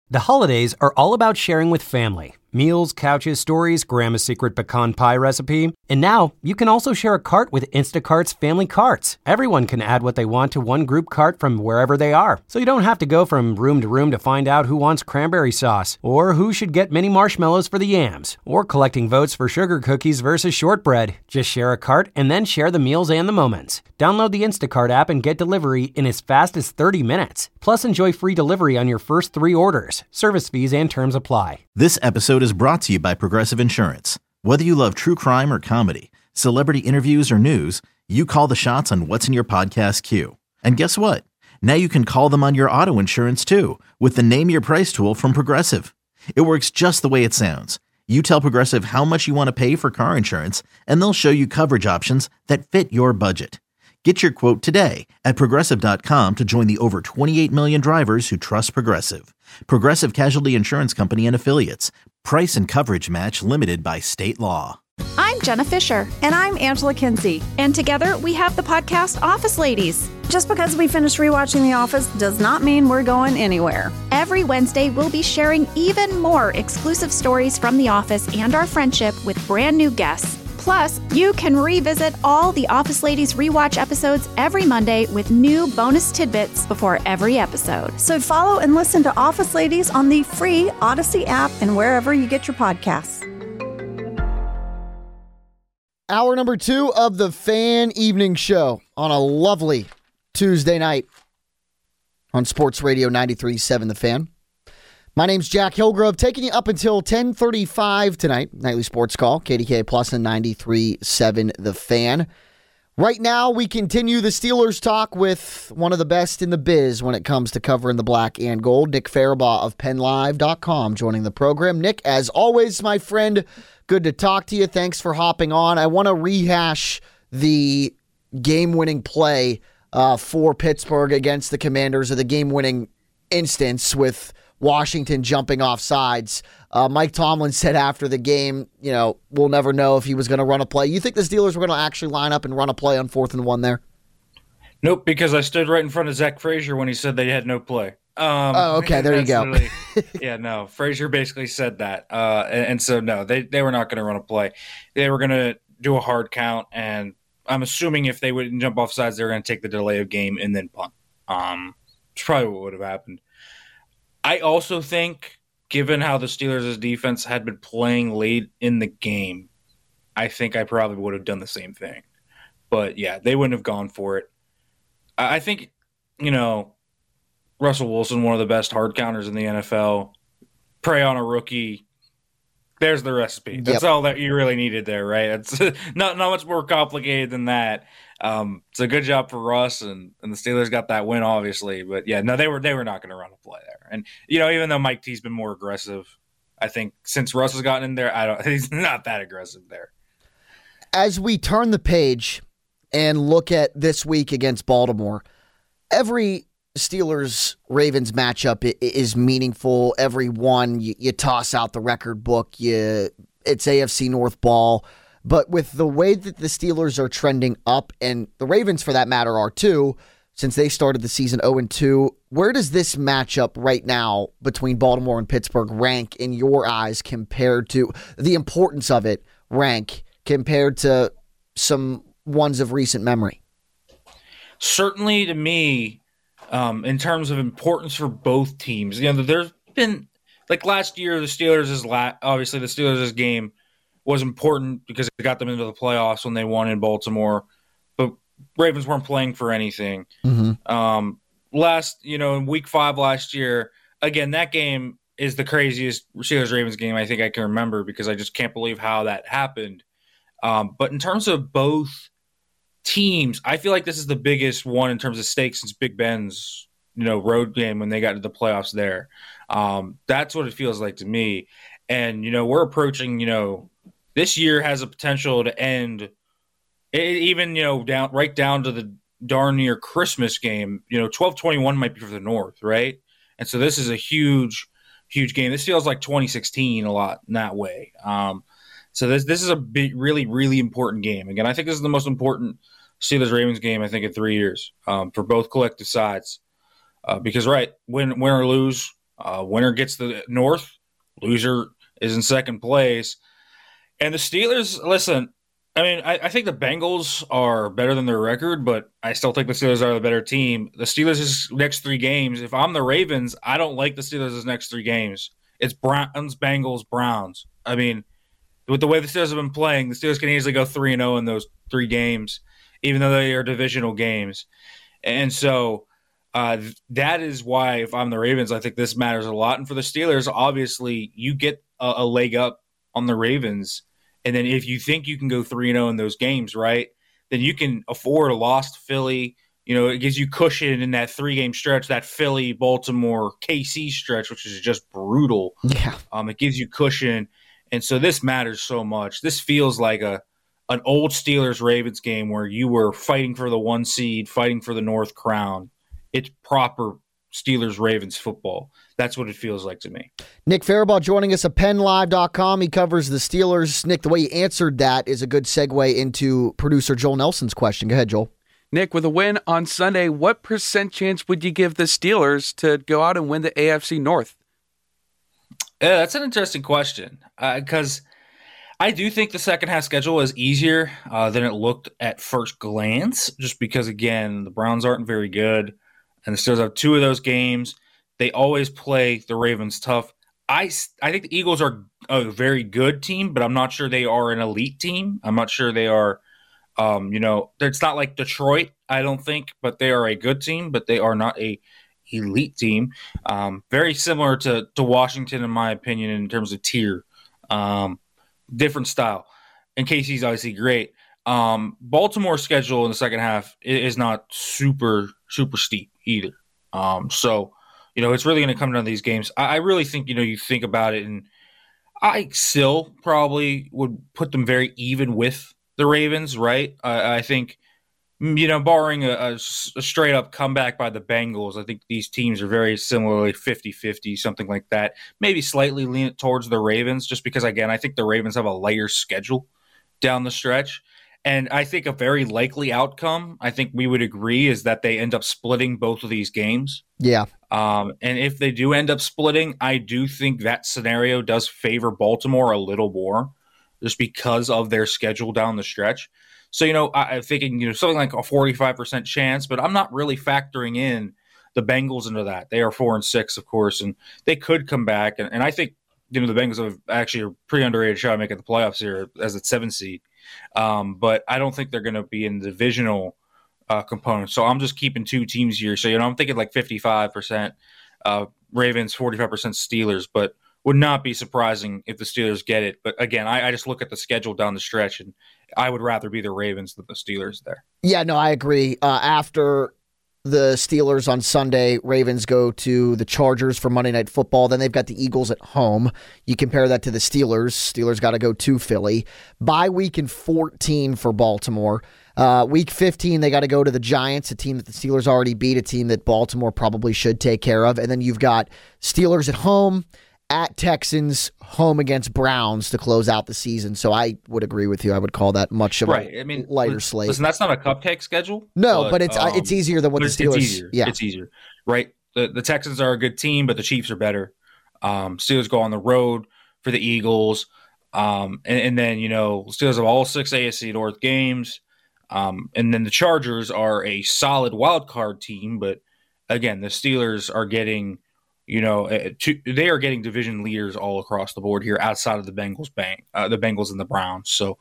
The holidays are all about sharing with family. Meals, couches, stories, Grandma's secret pecan pie recipe. And now, you can also share a cart with Instacart's Family Carts. Everyone can add what they want to one group cart from wherever they are. So you don't have to go from room to find out who wants cranberry sauce, or who should get mini marshmallows for the yams, or collecting votes for sugar cookies versus shortbread. Just share a cart and then share the meals and the moments. Download the Instacart app and get delivery in as fast as 30 minutes. Plus, enjoy free delivery on your first 3 orders. Service fees and terms apply. This episode is brought to you by Progressive Insurance. Whether you love true crime or comedy, celebrity interviews or news, you call the shots on what's in your podcast queue. And guess what? Now you can call them on your auto insurance too with the Name Your Price tool from Progressive. It works just the way it sounds. You tell Progressive how much you want to pay for car insurance, and they'll show you coverage options that fit your budget. Get your quote today at Progressive.com to join the over 28 million drivers who trust Progressive. Progressive Casualty Insurance Company and Affiliates. Price and coverage match limited by state law. I'm Jenna Fisher. And I'm Angela Kinsey. And together we have the podcast Office Ladies. Just because we finished rewatching The Office does not mean we're going anywhere. Every Wednesday, we'll be sharing even more exclusive stories from The Office and our friendship with brand new guests. Plus, you can revisit all the Office Ladies rewatch episodes every Monday with new bonus tidbits before every episode. So follow and listen to Office Ladies on the free Odyssey app and wherever you get your podcasts. Hour number 2 of the Fan Evening Show on a lovely Tuesday night on Sports Radio 93.7 The Fan. My name's Jack Hillgrove, taking you up until 10:35 tonight. Nightly Sports Call, KDK Plus and 93.7 The Fan. Right now, we continue the Steelers talk with one of the best in the biz when it comes to covering the black and gold. Nick Farabaugh of PennLive.com joining the program. Nick, as always, my friend, good to talk to you. Thanks for hopping on. I want to rehash the game-winning play for Pittsburgh against the Commanders, or the game-winning instance with Washington jumping off sides. Mike Tomlin said after the game, we'll never know if he was going to run a play. You think the Steelers were going to actually line up and run a play on 4th and 1 there? Nope, because I stood right in front of Zach Frazier when he said they had no play. Okay, there you go. Yeah, no, Frazier basically said that. And so, no, they were not going to run a play. They were going to do a hard count, and I'm assuming if they would jump off sides, they were going to take the delay of game and then punt. It's probably what would have happened. I also think, given how the Steelers' defense had been playing late in the game, I think I probably would have done the same thing. But, yeah, they wouldn't have gone for it. I think, Russell Wilson, one of the best hard counters in the NFL, prey on a rookie. There's the recipe. That's all that you really needed there, right? It's not much more complicated than that. It's a good job for Russ, and the Steelers got that win, obviously. But yeah, no, they were not going to run a play there. And even though Mike T's been more aggressive, I think since Russ has gotten in there, he's not that aggressive there. As we turn the page and look at this week against Baltimore, every Steelers-Ravens matchup is meaningful. Every one, you toss out the record book. It's AFC North ball. But with the way that the Steelers are trending up, and the Ravens, for that matter, are too, since they started the season 0-2, where does this matchup right now between Baltimore and Pittsburgh rank in your eyes compared to the importance of it, compared to some ones of recent memory? Certainly to me, in terms of importance for both teams, there's been, like last year, the Steelers' game was important because it got them into the playoffs when they won in Baltimore, but Ravens weren't playing for anything. Mm-hmm. In week 5 last year, again, that game is the craziest Steelers-Ravens game I think I can remember, because I just can't believe how that happened. But in terms of both teams, I feel like this is the biggest one in terms of stakes since Big Ben's, road game when they got to the playoffs there. That's what it feels like to me. And, we're approaching, this year has a potential to end even, down to the darn near Christmas game. 12-21 might be for the North, right? And so this is a huge, huge game. This feels like 2016 a lot in that way. So this is a big, really, really important game. Again, I think this is the most important Steelers-Ravens game, I think, in 3 years for both collective sides. Because, right, win or lose, Winner gets the North, loser is in second place. And the Steelers, listen, I mean, I think the Bengals are better than their record, but I still think the Steelers are the better team. The Steelers' next 3 games, if I'm the Ravens, I don't like the Steelers' next 3 games. It's Browns, Bengals, Browns. I mean, with the way the Steelers have been playing, the Steelers can easily go 3-0 in those 3 games, even though they are divisional games. And so that is why, if I'm the Ravens, I think this matters a lot. And for the Steelers, obviously, you get a leg up on the Ravens. And then if you think you can go 3-0 in those games, right, then you can afford a loss to Philly. You know, it gives you cushion in that 3-game stretch, that Philly, Baltimore, KC stretch, which is just brutal. Yeah. It gives you cushion. And so this matters so much. This feels like an old Steelers-Ravens game where you were fighting for the 1 seed, fighting for the North Crown. It's proper Steelers-Ravens football. That's what it feels like to me. Nick Faribault joining us at PennLive.com. He covers the Steelers. Nick, the way you answered that is a good segue into producer Joel Nelson's question. Go ahead, Joel. Nick, with a win on Sunday, what % chance would you give the Steelers to go out and win the AFC North? Yeah, that's an interesting question because I do think the second half schedule is easier than it looked at first glance, just because, again, the Browns aren't very good. And the Steelers have 2 of those games. They always play the Ravens tough. I think the Eagles are a very good team, but I'm not sure they are an elite team. I'm not sure they are, it's not like Detroit, I don't think, but they are a good team, but they are not a elite team. Very similar to Washington, in my opinion, in terms of tier. Different style. And KC's obviously great. Baltimore's schedule in the second half is not super, super steep either. So, it's really going to come down to these games. I really think, you think about it, and I still probably would put them very even with the Ravens, right? I think, barring a straight-up comeback by the Bengals, I think these teams are very similarly 50-50, something like that. Maybe slightly lean towards the Ravens, just because, again, I think the Ravens have a lighter schedule down the stretch. And I think a very likely outcome, I think we would agree, is that they end up splitting both of these games. Yeah. And if they do end up splitting, I do think that scenario does favor Baltimore a little more, just because of their schedule down the stretch. So, I'm thinking, something like a 45% chance, but I'm not really factoring in the Bengals into that. They are 4-6, of course, and they could come back. And I think, the Bengals have actually a pretty underrated shot at making the playoffs here as a 7 seed. But I don't think they're going to be in the divisional component. So I'm just keeping 2 teams here. So, I'm thinking like 55% Ravens, 45% Steelers, but would not be surprising if the Steelers get it. But again, I just look at the schedule down the stretch, and I would rather be the Ravens than the Steelers there. Yeah, no, I agree. After the Steelers on Sunday, Ravens go to the Chargers for Monday Night Football. Then they've got the Eagles at home. You compare that to the Steelers. Steelers got to go to Philly. Bye week in 14 for Baltimore. Week 15, they got to go to the Giants, a team that the Steelers already beat, a team that Baltimore probably should take care of. And then you've got Steelers at home, at Texans, home against Browns to close out the season. So I would agree with you. I would call that much of a lighter slate. Listen, that's not a cupcake schedule. No, but it's easier than what the Steelers. It's easier. Yeah. It's easier, right? The Texans are a good team, but the Chiefs are better. Steelers go on the road for the Eagles. And then, Steelers have all 6 AFC North games. And then the Chargers are a solid wild card team. But again, the Steelers are getting – they are getting division leaders all across the board here outside of the Bengals and the Browns. So,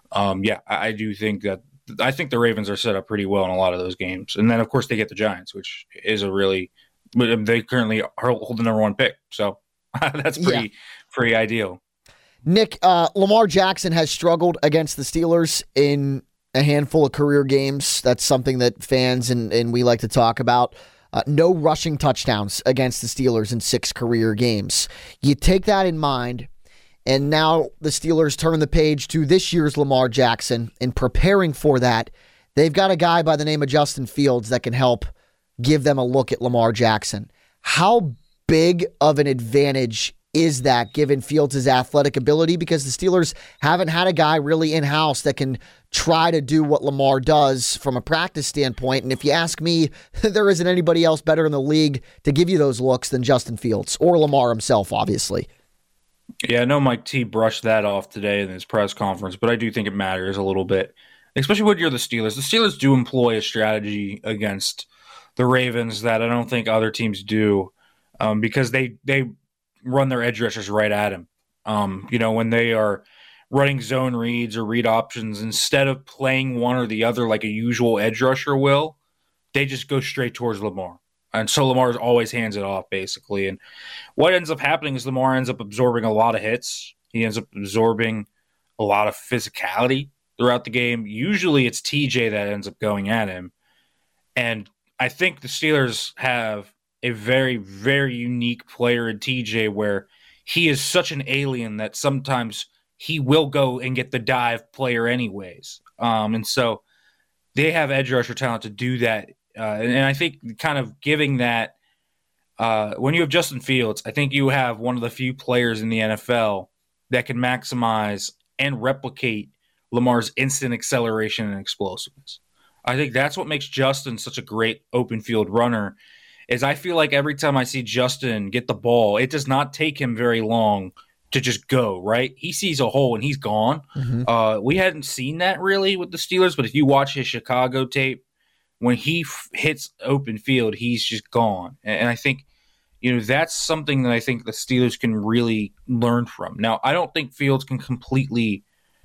I do think that I think the Ravens are set up pretty well in a lot of those games. And then, of course, they get the Giants, which is they currently hold the number 1 pick. So that's pretty ideal. Nick, Lamar Jackson has struggled against the Steelers in a handful of career games. That's something that fans and we like to talk about. No rushing touchdowns against the Steelers in 6 career games. You take that in mind, and now the Steelers turn the page to this year's Lamar Jackson. In preparing for that, they've got a guy by the name of Justin Fields that can help give them a look at Lamar Jackson. How big of an advantage is that given Fields' athletic ability? Because the Steelers haven't had a guy really in-house that can try to do what Lamar does from a practice standpoint. And if you ask me, there isn't anybody else better in the league to give you those looks than Justin Fields or Lamar himself, obviously. Yeah, I know Mike T brushed that off today in his press conference, but I do think it matters a little bit, especially when you're the Steelers. The Steelers do employ a strategy against the Ravens that I don't think other teams do, because they run their edge rushers right at him. When they are running zone reads or read options, instead of playing one or the other like a usual edge rusher will, they just go straight towards Lamar. And so Lamar always hands it off, basically. And what ends up happening is Lamar ends up absorbing a lot of hits. He ends up absorbing a lot of physicality throughout the game. Usually it's TJ that ends up going at him. And I think the Steelers have a very, very unique player in TJ where he is such an alien that sometimes he will go and get the dive player anyways. And so they have edge rusher talent to do that. And I think kind of giving that, when you have Justin Fields, I think you have one of the few players in the NFL that can maximize and replicate Lamar's instant acceleration and explosiveness. I think that's what makes Justin such a great open field runner, is I feel like every time I see Justin get the ball, it does not take him very long to just go, right? He sees a hole and he's gone. Mm-hmm. We hadn't seen that really with the Steelers, but if you watch his Chicago tape, when he hits open field, he's just gone. And I think, that's something that I think the Steelers can really learn from. Now, I don't think Fields can completely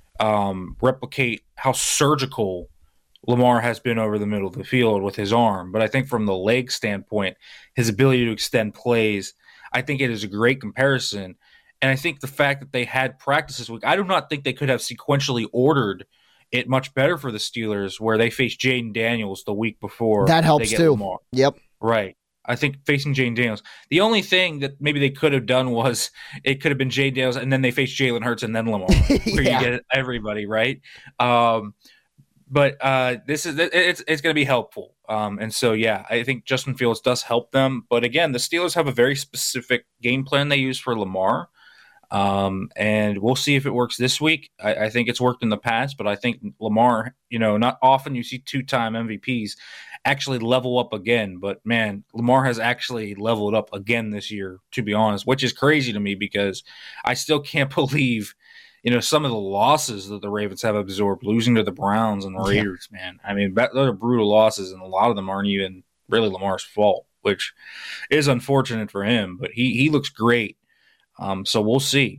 replicate how surgical Lamar has been over the middle of the field with his arm. But I think from the leg standpoint, his ability to extend plays, I think it is a great comparison. And I think the fact that they had practice this week, I do not think they could have sequentially ordered it much better for the Steelers where they faced Jaden Daniels the week before. That helps too. Lamar. Yep. Right. I think facing Jaden Daniels. The only thing that maybe they could have done was it could have been Jaden Daniels and then they faced Jalen Hurts and then Lamar, where you get everybody, right? But it's going to be helpful. And so, I think Justin Fields does help them. But again, the Steelers have a very specific game plan they use for Lamar. And we'll see if it works this week. I think it's worked in the past, but I think Lamar, not often you see two-time MVPs actually level up again. But, man, Lamar has actually leveled up again this year, to be honest, which is crazy to me because I still can't believe – some of the losses that the Ravens have absorbed, losing to the Browns and the Raiders, man. I mean, those are brutal losses, and a lot of them aren't even really Lamar's fault, which is unfortunate for him. But he looks great. So we'll see.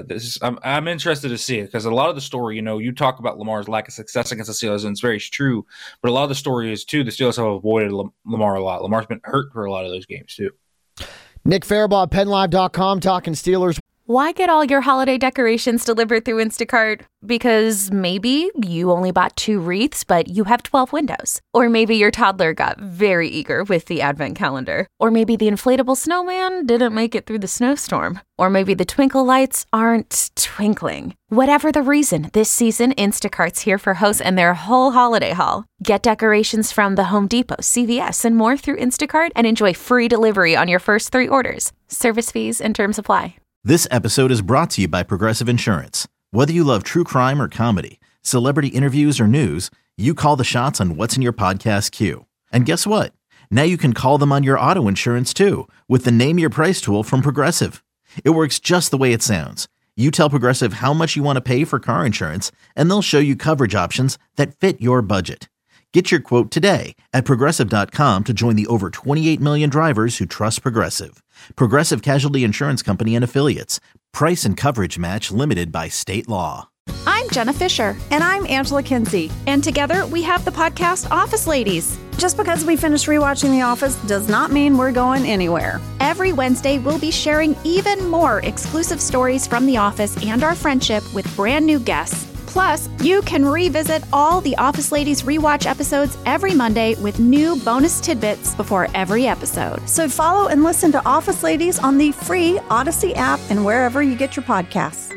I'm interested to see it because a lot of the story, you talk about Lamar's lack of success against the Steelers, and it's very true. But a lot of the story is, too, the Steelers have avoided Lamar a lot. Lamar's been hurt for a lot of those games, too. Nick Farabaugh, PennLive.com, talking Steelers. Why get all your holiday decorations delivered through Instacart? Because maybe you only bought 2 wreaths, but you have 12 windows. Or maybe your toddler got very eager with the advent calendar. Or maybe the inflatable snowman didn't make it through the snowstorm. Or maybe the twinkle lights aren't twinkling. Whatever the reason, this season, Instacart's here for hosts and their whole holiday haul. Get decorations from the Home Depot, CVS, and more through Instacart and enjoy free delivery on your first 3 orders. Service fees and terms apply. This episode is brought to you by Progressive Insurance. Whether you love true crime or comedy, celebrity interviews or news, you call the shots on what's in your podcast queue. And guess what? Now you can call them on your auto insurance too with the Name Your Price tool from Progressive. It works just the way it sounds. You tell Progressive how much you want to pay for car insurance, and they'll show you coverage options that fit your budget. Get your quote today at Progressive.com to join the over 28 million drivers who trust Progressive. Progressive Casualty Insurance Company and Affiliates. Price and coverage match limited by state law. I'm Jenna Fisher. And I'm Angela Kinsey. And together we have the podcast Office Ladies. Just because we finished rewatching The Office does not mean we're going anywhere. Every Wednesday, we'll be sharing even more exclusive stories from The Office and our friendship with brand new guests. Plus, you can revisit all the Office Ladies rewatch episodes every Monday with new bonus tidbits before every episode. So follow and listen to Office Ladies on the free Odyssey app and wherever you get your podcasts.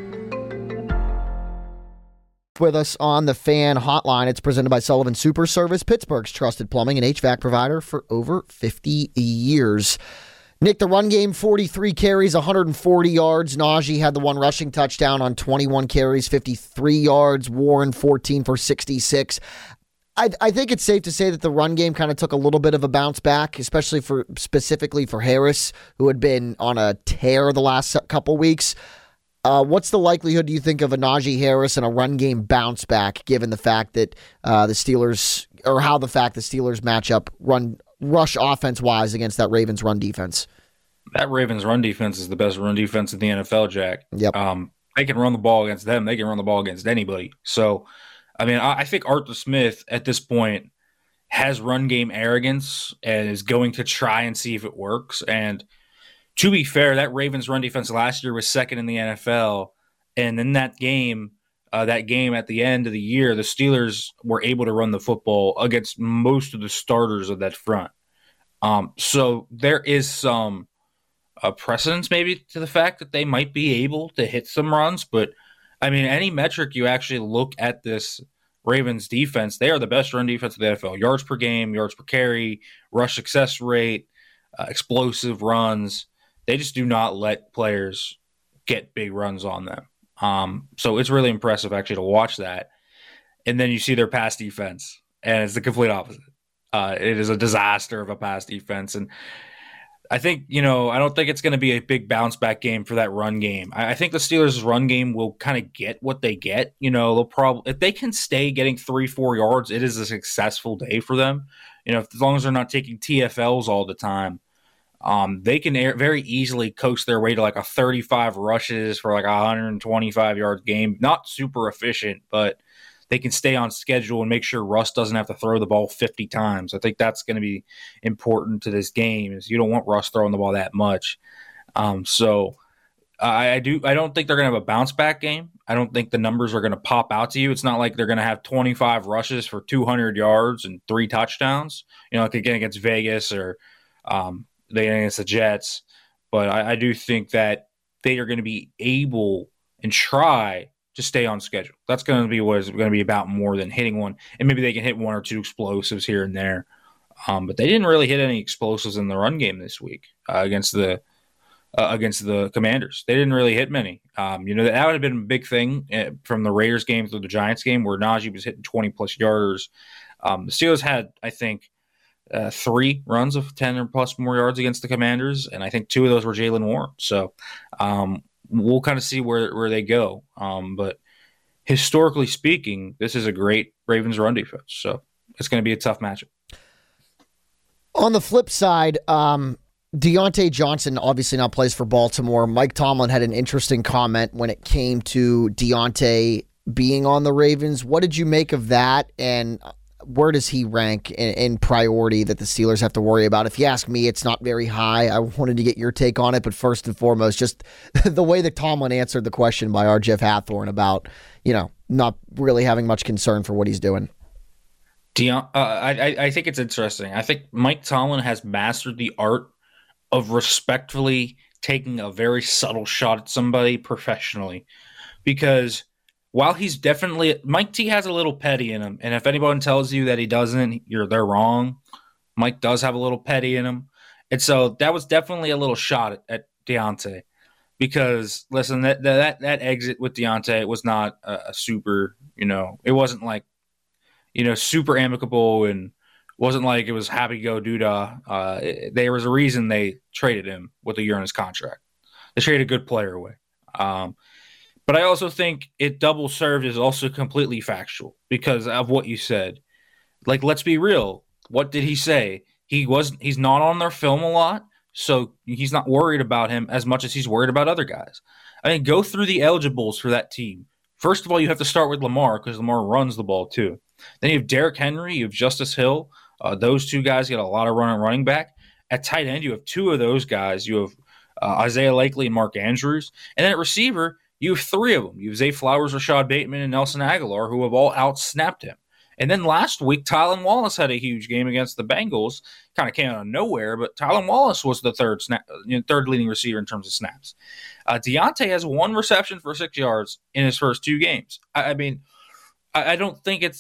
With us on the Fan Hotline, it's presented by Sullivan Super Service, Pittsburgh's trusted plumbing and HVAC provider for over 50 years. Nick, the run game, 43 carries, 140 yards. Najee had the one rushing touchdown on 21 carries, 53 yards. Warren, 14 for 66. I think it's safe to say that the run game kind of took a little bit of a bounce back, especially specifically for Harris, who had been on a tear the last couple weeks. What's the likelihood, do you think, of a Najee Harris and a run game bounce back, given the fact that the Steelers match up rush offense-wise against that Ravens run defense? That Ravens run defense is the best run defense in the NFL, Jack. Yep. They can run the ball against them. They can run the ball against anybody. So, I mean, I think Arthur Smith at this point has run game arrogance and is going to try and see if it works. And to be fair, that Ravens run defense last year was second in the NFL. And in that game at the end of the year, the Steelers were able to run the football against most of the starters of that front. So there is some precedence maybe to the fact that they might be able to hit some runs. But, I mean, any metric you actually look at this Ravens defense, they are the best run defense in the NFL. Yards per game, yards per carry, rush success rate, explosive runs. They just do not let players get big runs on them. So it's really impressive actually to watch that. And then you see their pass defense, and it's the complete opposite. It is a disaster of a pass defense. And I think, I don't think it's going to be a big bounce back game for that run game. I think the Steelers' run game will kind of get what they get. They'll probably, if they can stay getting 3-4 yards, it is a successful day for them. As long as they're not taking TFLs all the time, they can very easily coax their way to like a 35 rushes for like a 125 yard game. Not super efficient, but they can stay on schedule and make sure Russ doesn't have to throw the ball 50 times. I think that's going to be important to this game. Is you don't want Russ throwing the ball that much. So I don't think they're going to have a bounce back game. I don't think the numbers are going to pop out to you. It's not like they're going to have 25 rushes for 200 yards and 3 touchdowns. Like again against Vegas or against the Jets. But I do think that they are going to be able and try to stay on schedule. That's going to be what it's going to be about more than hitting one. And maybe they can hit 1 or 2 explosives here and there. But they didn't really hit any explosives in the run game this week against the Commanders. They didn't really hit many. That would have been a big thing from the Raiders game through the Giants game where Najee was hitting 20-plus yarders. The Steelers had, I think, 3 runs of 10 or plus more yards against the Commanders, and I think 2 of those were Jaylen Warren. So we'll kind of see where they go. But historically speaking, this is a great Ravens run defense. So it's going to be a tough matchup. On the flip side, Deontay Johnson obviously now plays for Baltimore. Mike Tomlin had an interesting comment when it came to Deontay being on the Ravens. What did you make of that? And where does he rank in priority that the Steelers have to worry about? If you ask me, it's not very high. I wanted to get your take on it, but first and foremost, just the way that Tomlin answered the question by our Jeff Hathorn about, not really having much concern for what he's doing. I think it's interesting. I think Mike Tomlin has mastered the art of respectfully taking a very subtle shot at somebody professionally, because while he's definitely – Mike T has a little petty in him, and if anyone tells you that he doesn't, they're wrong. Mike does have a little petty in him. And so that was definitely a little shot at Deontay because, listen, that exit with Deontay was not a super – it wasn't like, super amicable and wasn't like it was happy go doodah. There was a reason they traded him with a year on his contract. They traded a good player away. But I also think it double served is also completely factual because of what you said. Like, let's be real. What did he say? He's not on their film a lot, so he's not worried about him as much as he's worried about other guys. I mean, go through the eligibles for that team. First of all, you have to start with Lamar because Lamar runs the ball too. Then you have Derrick Henry, you have Justice Hill. Those 2 guys get a lot of running back. At tight end, you have 2 of those guys. You have Isaiah Likely and Mark Andrews. And then at receiver, you have 3 of them. You have Zay Flowers, Rashad Bateman, and Nelson Aguilar, who have all out-snapped him. And then last week, Tylan Wallace had a huge game against the Bengals. Kind of came out of nowhere, but Tylan Wallace was the third leading receiver in terms of snaps. Deontay has 1 reception for 6 yards in his first 2 games. I mean, I don't think it's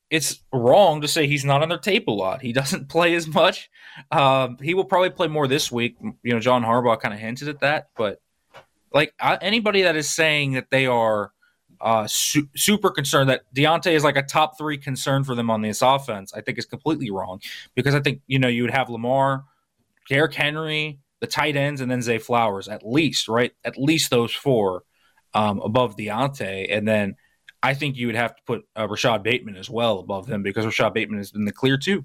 it's wrong to say he's not on their tape a lot. He doesn't play as much. He will probably play more this week. John Harbaugh kind of hinted at that, but anybody that is saying that they are super concerned that Deontay is like a top 3 concern for them on this offense, I think is completely wrong, because I think, you would have Lamar, Derrick Henry, the tight ends, and then Zay Flowers at least, right? At least those 4 above Deontay. And then I think you would have to put Rashad Bateman as well above them, because Rashad Bateman is in the clear too.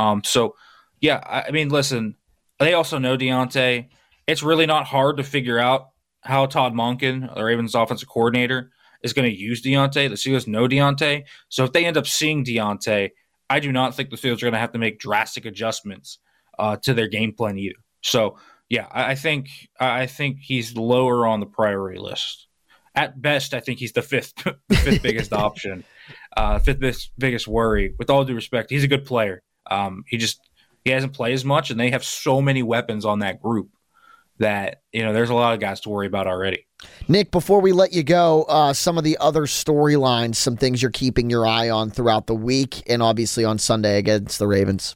Listen, they also know Deontay. It's really not hard to figure out how Todd Monken, the Ravens offensive coordinator, is going to use Deontay. The Steelers know Deontay. So if they end up seeing Deontay, I do not think the Steelers are going to have to make drastic adjustments to their game plan either. So, yeah, I think he's lower on the priority list. At best, I think he's the fifth biggest option, fifth biggest worry. With all due respect, he's a good player. He hasn't played as much, and they have so many weapons on that group that there's a lot of guys to worry about already. Nick, before we let you go, some of the other storylines, some things you're keeping your eye on throughout the week, and obviously on Sunday against the Ravens.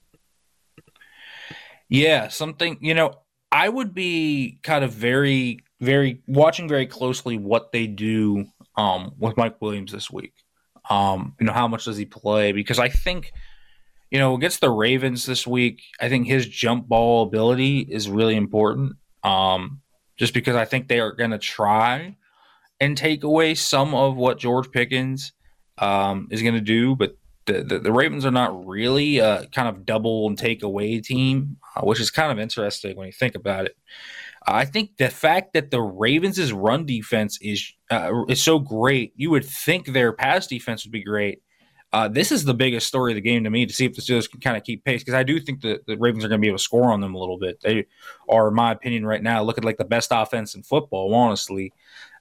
Yeah, something, I would be kind of very, very watching very closely what they do with Mike Williams this week. How much does he play? Because I think, against the Ravens this week, I think his jump ball ability is really important. Just because I think they are going to try and take away some of what George Pickens is going to do, but the Ravens are not really a kind of double and take away team, which is kind of interesting when you think about it. I think the fact that the Ravens' run defense is so great, you would think their pass defense would be great. This is the biggest story of the game to me, to see if the Steelers can kind of keep pace, because I do think the Ravens are going to be able to score on them a little bit. They are, in my opinion, right now, looking like the best offense in football, honestly.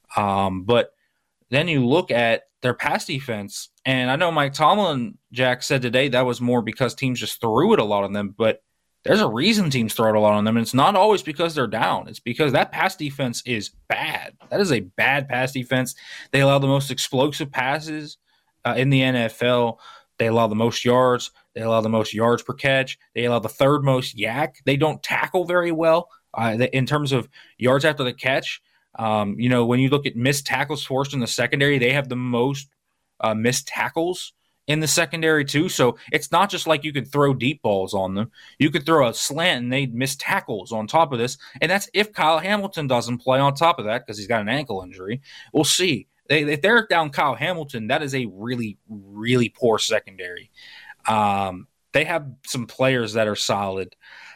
But then you look at their pass defense, and I know Mike Tomlin, Jack, said today that was more because teams just threw it a lot on them, but there's a reason teams throw it a lot on them, and it's not always because they're down. It's because that pass defense is bad. That is a bad pass defense. They allow the most explosive passes in the NFL. They allow the most yards. They allow the most yards per catch. They allow the 3rd most yak. They don't tackle very well in terms of yards after the catch. When you look at missed tackles forced in the secondary, they have the most missed tackles in the secondary too. So it's not just like you could throw deep balls on them. You could throw a slant and they'd miss tackles on top of this. And that's if Kyle Hamilton doesn't play on top of that, because he's got an ankle injury. We'll see. If they're down Kyle Hamilton, that is a really, really poor secondary. They have some players that are solid.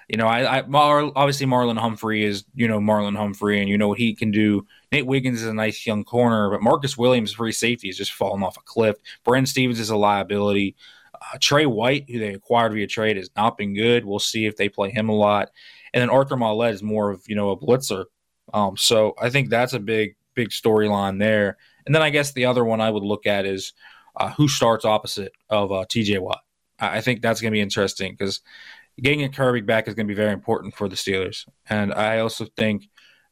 Obviously Marlon Humphrey is, Marlon Humphrey, and what he can do. Nate Wiggins is a nice young corner, but Marcus Williams, free safety, is just falling off a cliff. Brent Stevens is a liability. Trey White, who they acquired via trade, has not been good. We'll see if they play him a lot. And then Arthur Maulet is more of, a blitzer. So I think that's a big storyline there. And then I guess the other one I would look at is who starts opposite of T.J. Watt. I think that's going to be interesting, because getting a Kirby back is going to be very important for the Steelers. And I also think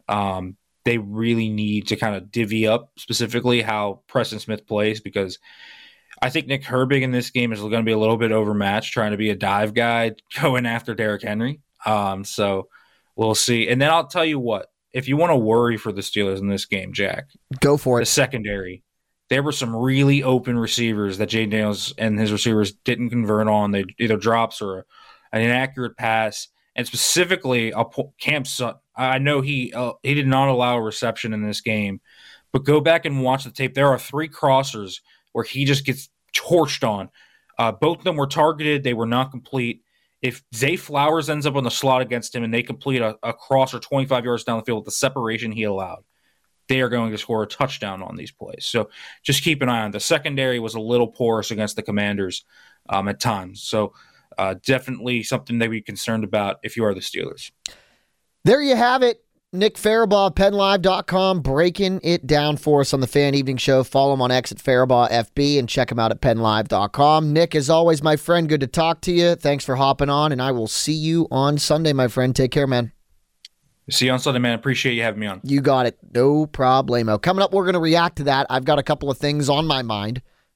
they really need to kind of divvy up specifically how Preston Smith plays, because I think Nick Herbig in this game is going to be a little bit overmatched, trying to be a dive guy going after Derrick Henry. So we'll see. And then I'll tell you what, if you want to worry for the Steelers in this game, Jack, go for it. The secondary. There were some really open receivers that Jay Daniels and his receivers didn't convert on. They either drops or an inaccurate pass. And specifically, Cam Sutton. I know he did not allow a reception in this game, but go back and watch the tape. There are 3 crossers where he just gets torched on. Both of them were targeted. They were not complete. If Zay Flowers ends up on the slot against him and they complete a crosser 25 yards down the field with the separation he allowed, they are going to score a touchdown on these plays. So just keep an eye on it. The secondary was a little porous against the Commanders at times. So definitely something that we're concerned about if you are the Steelers. There you have it. Nick Farabaugh, PennLive.com, breaking it down for us on the Fan Evening Show. Follow him on X at FarabaughFB and check him out at PennLive.com. Nick, as always, my friend, good to talk to you. Thanks for hopping on, and I will see you on Sunday, my friend. Take care, man. See you on Sunday, man. Appreciate you having me on. You got it. No problemo. Coming up, we're going to react to that. I've got a couple of things on my mind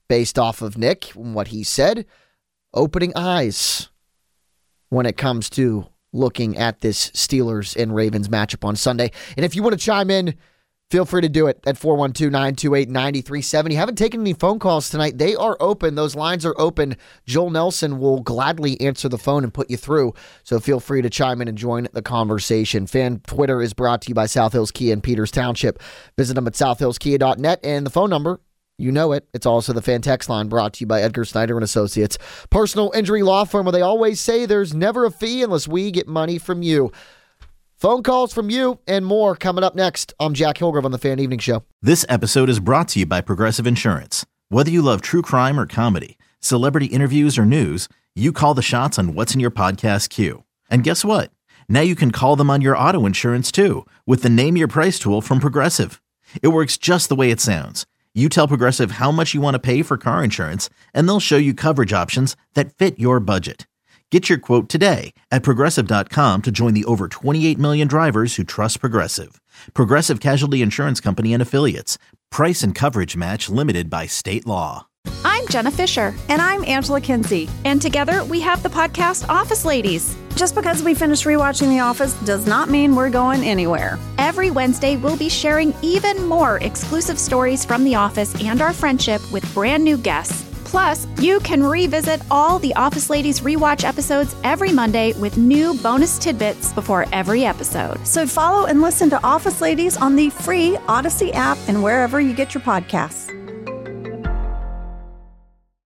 based off of Nick and what he said, opening eyes when it comes to looking at this Steelers and Ravens matchup on Sunday. And if you want to chime in, feel free to do it at 412-928-9370. Haven't taken any phone calls tonight. They are open. Those lines are open. Joel Nelson will gladly answer the phone and put you through. So feel free to chime in and join the conversation. Fan Twitter is brought to you by South Hills Kia in Peters Township. Visit them at southhillskia.net, and the phone number, you know it. It's also the Fan Text line, brought to you by Edgar Snyder and Associates. Personal injury law firm where they always say there's never a fee unless we get money from you. Phone calls from you and more coming up next. I'm Jack Hillgrove on the Fan Evening Show. This episode is brought to you by Progressive Insurance. Whether you love true crime or comedy, celebrity interviews or news, you call the shots on what's in your podcast queue. And guess what? Now you can call them on your auto insurance too with the Name Your Price tool from Progressive. It works just the way it sounds. You tell Progressive how much you want to pay for car insurance, and they'll show you coverage options that fit your budget. Get your quote today at Progressive.com to join the over 28 million drivers who trust Progressive. Progressive Casualty Insurance Company and Affiliates. Price and coverage match limited by state law. I'm Jenna Fisher. And I'm Angela Kinsey. And together we have the podcast Office Ladies. Just because we finished rewatching The Office does not mean we're going anywhere. Every Wednesday, we'll be sharing even more exclusive stories from The Office and our friendship with brand new guests. Plus, you can revisit all the Office Ladies rewatch episodes every Monday with new bonus tidbits before every episode. So follow and listen to Office Ladies on the free Odyssey app and wherever you get your podcasts.